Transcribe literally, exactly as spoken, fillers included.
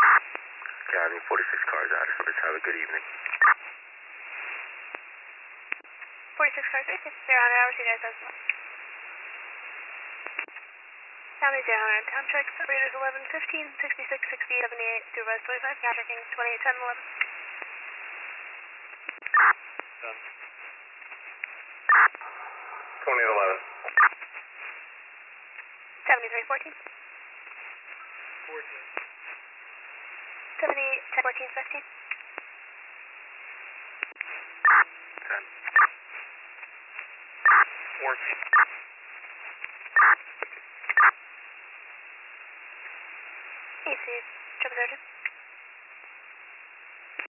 Academy, forty-six cars out of service. Have a good evening. forty-six cars, zero hundred hours, you guys have some. County zero hundred, time check, operators eleven fifteen, sixty-six, sixty, seventy-eight, supervised twenty-five, now checking twenty-eight, ten, eleven. Done. twenty-eight, eleven. seventy-three, fourteen. fourteen. seventy-eight, ten, fourteen, fifteen. ten. fourteen. E C, triple zero two.